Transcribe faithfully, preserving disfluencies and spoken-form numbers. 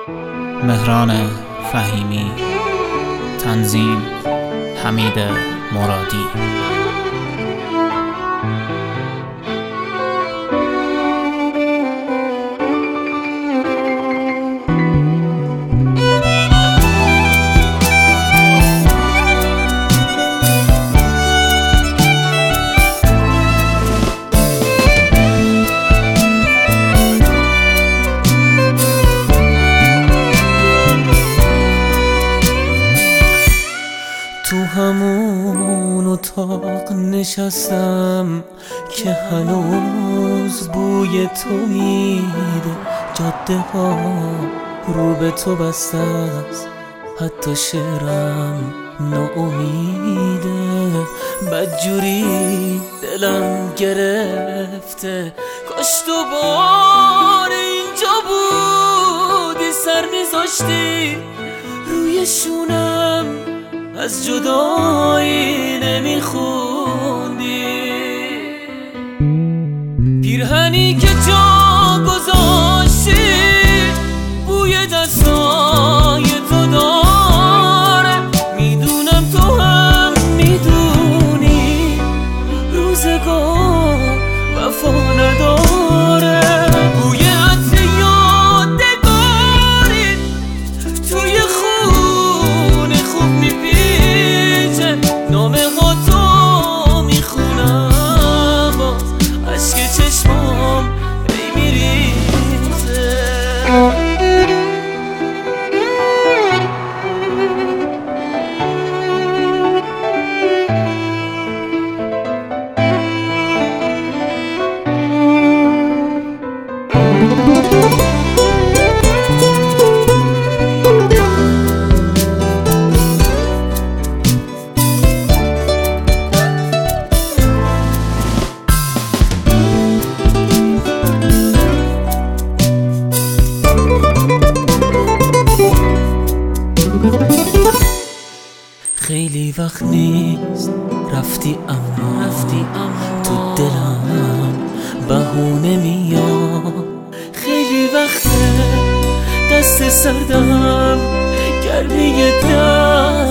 مهران فهیمی، تنظیم حمید مرادی. تو همون اتاق نشستم که هنوز بوی تو میده، جاده ها رو به تو بسته است، حتی شعرم ناامیده. بدجوری دلم گرفته، کاش تو بار اینجا بودی، سر میذاشتی روی شونم، از جدایی نمیخوندی. پیرهنی که جا گذاشتی بوی دستای تو داره، میدونم تو هم میدونی روزگار وفا نداره. بوی عطر یادگاری توی خونه خوب میپیچه، نامه ها تو میخونم، باز عشق چشمام ای میریزه. خیلی وقت نیست رفتی، اما رفتی اما تو دلم بهونه میاد. خیلی وقته دست سردم گرمی در